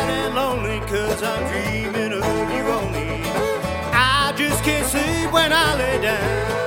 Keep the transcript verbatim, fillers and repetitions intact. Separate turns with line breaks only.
and lonely, cause I'm dreaming of you only. I just can't sleep when I lay down.